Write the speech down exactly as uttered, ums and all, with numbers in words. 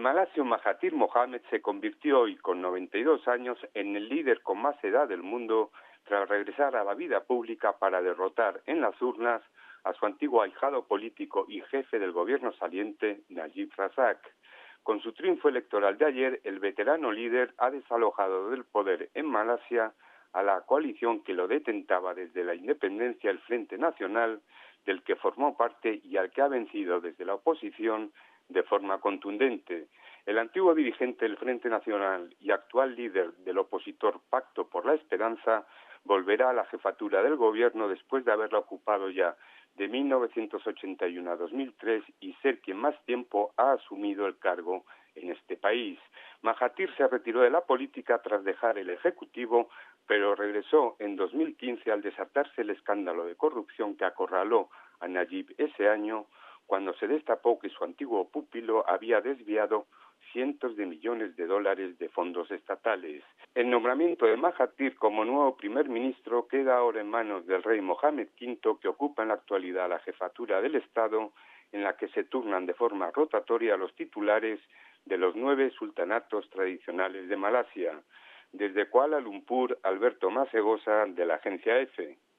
malasio Mahathir Mohamad se convirtió hoy, con noventa y dos años, en el líder con más edad del mundo tras regresar a la vida pública para derrotar en las urnas a su antiguo ahijado político y jefe del gobierno saliente, Najib Razak. Con su triunfo electoral de ayer, el veterano líder ha desalojado del poder en Malasia a la coalición que lo detentaba desde la independencia, el Frente Nacional, del que formó parte y al que ha vencido desde la oposición de forma contundente. El antiguo dirigente del Frente Nacional y actual líder del opositor Pacto por la Esperanza volverá a la jefatura del gobierno después de haberla ocupado ya de mil novecientos ochenta y uno a dos mil tres y ser quien más tiempo ha asumido el cargo en este país. Mahathir se retiró de la política tras dejar el Ejecutivo, pero regresó en dos mil quince al desatarse el escándalo de corrupción que acorraló a Najib ese año, cuando se destapó que su antiguo pupilo había desviado cientos de millones de dólares de fondos estatales. El nombramiento de Mahathir como nuevo primer ministro queda ahora en manos del rey Mohammed quinto, que ocupa en la actualidad la jefatura del Estado, en la que se turnan de forma rotatoria los titulares de los nueve sultanatos tradicionales de Malasia. Desde Kuala Lumpur, Alberto Masegosa, de la agencia EFE.